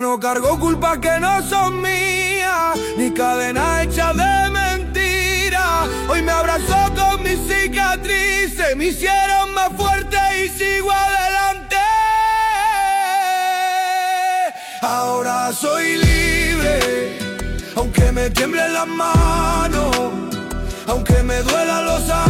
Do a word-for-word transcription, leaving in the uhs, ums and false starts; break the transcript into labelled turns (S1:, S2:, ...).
S1: no cargo culpas que no son mías, ni cadenas hechas de mentira. Hoy me abrazó con mis cicatrices, me hicieron más fuerte y sigo adelante. Ahora soy libre, aunque me tiemblen las manos, aunque me duelan los